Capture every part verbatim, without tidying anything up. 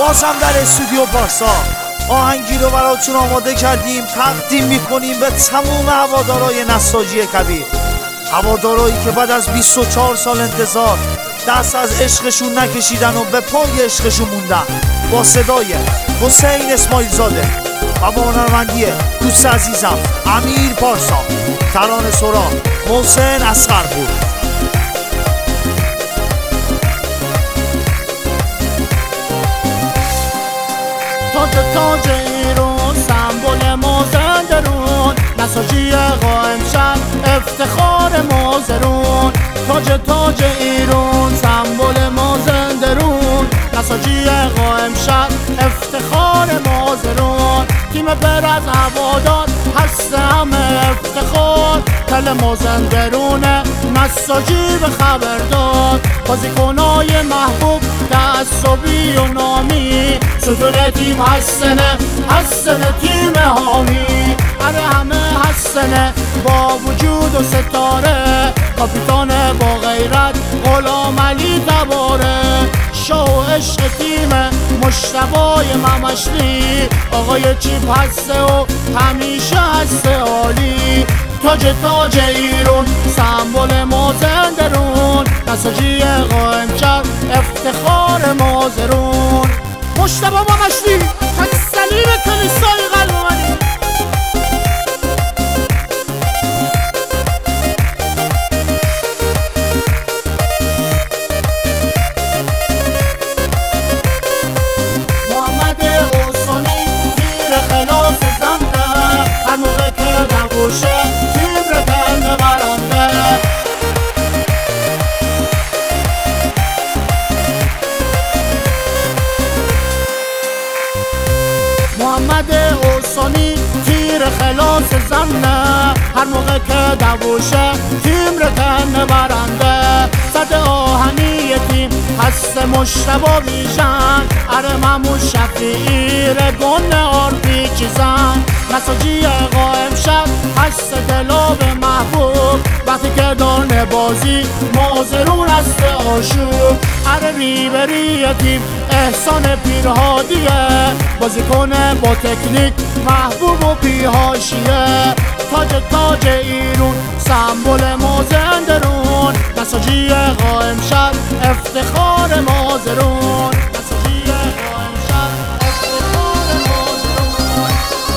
بازم در استودیو پارسا آهنگی رو براتون آماده کردیم، تقدیم میکنیم به تموم هوادارای نساجی کبیر، هوادارایی که بعد از بیست و چهار سال انتظار دست از عشقشون نکشیدن و به پای عشقشون موندن. با صدای حسین اسماعیل زاده و با هنرمندی دوست عزیزم امیر پارسا، ترانه سرا محسن اصغرپور. تاج تاج ایران سمبل مازندرون، نساجی قائم شد افتخار مازرون. تاج تاج ایران سمبل مازندرون، نساجی قائم شد افتخار مازرون. تیم پر از هوادار هست همه افتخار، تل مازندرونه نساجی به خبر داد. بازیکنای محبوب تعصبی و نامی، ستون تیم حسنه حسنه تیم حامی. اره همه حسنه با وجود و ستاره، کاپیتان با غیرت غلام علی تباره. شو عشق تیم مشتبای ممشلی، آقای چیپ هسته و همیشه هسته عالی. تاج تاج ایران سمبل مازندرون، نساجی قائم شد افتخار مازرون. مشتبا ممشلی تک سلیم کلیسای قلمانی. محمد حسینی تیر خلاص زنده، هر موقع که نبوشه تیم رو تنده برانده. محمد حسینی تیر خلاص زنه، هر موقع که دووشه تیم رو تنه برنده. صد آهنی تیم هست مشتبا ویژن، اره ممون شفیعی رگون آرپی چیزن. نساجی قائم شد هست دلاب محبوب، وقتی که دانه بازی مازرون هست آشوب. اره ریبری تیم احسان پیرهادیه، بازی کنه با تکنیک محبوب و بیهاشیه. تاج تاج ایران سمبل مازندرون، نساجی قائم شد افتخار مازرون. نساجی قائم شد افتخار مازرون.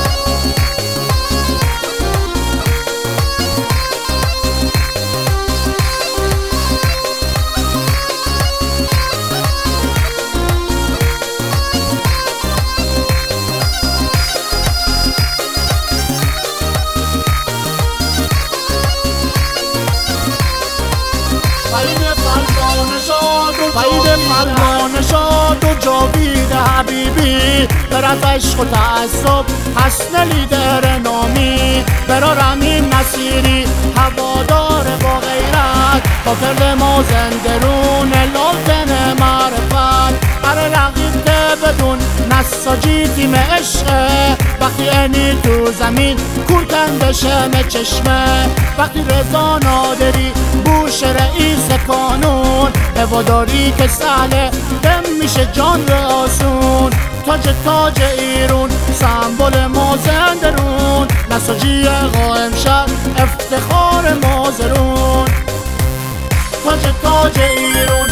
بعید مردان شاد و جاوید حبیبی، برد عشق و تعصب حسن لیدر نامی. برا رمیم نصیری هوادار با غیرت، با کرد مازندرون لازن معرفت. اره رقیب که بدون نساجی تیم عشقه، وقتی اینی تو زمین کور کنده شم چشمه. وقتی رضا نادری بوش رئیس قانون، هواداری که سهله دم میشه جان به آسون. تاج تاج ایران سمبل مازندرون، نساجی قائم شد افتخار مازرون. تاج تاج ایران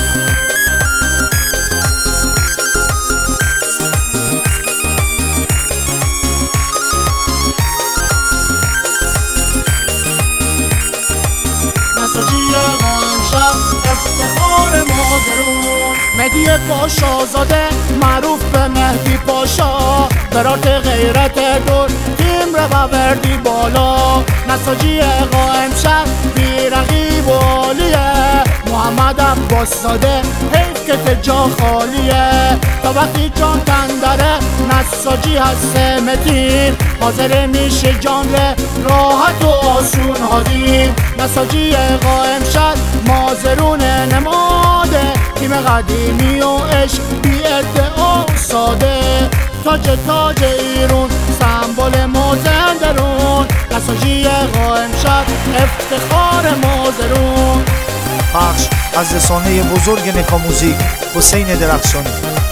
نساجی قائم شد افتخار مازرون. مهدی پاشا زاده معروف به مهدی پاشا، برات غیرت دور تیم رو بردی بالا. نساجی قائم شد بی رقیب و عالیه، محمد عباس زاده حیف که جا خالیه. تا وقتی جان تندره نساجی هست متین، حاضر میشه جان ره راحت و آسون هادیم. نساجی قائم شد مازرون نماده، تیم قدیمی و عشق بی ادعا ساده. تاج تاج ایران سمبل مازندرون، نساجی قائم شد افتخار مازرون. پخش از رسانه بزرگ نکا موزیک حسین درخشانی.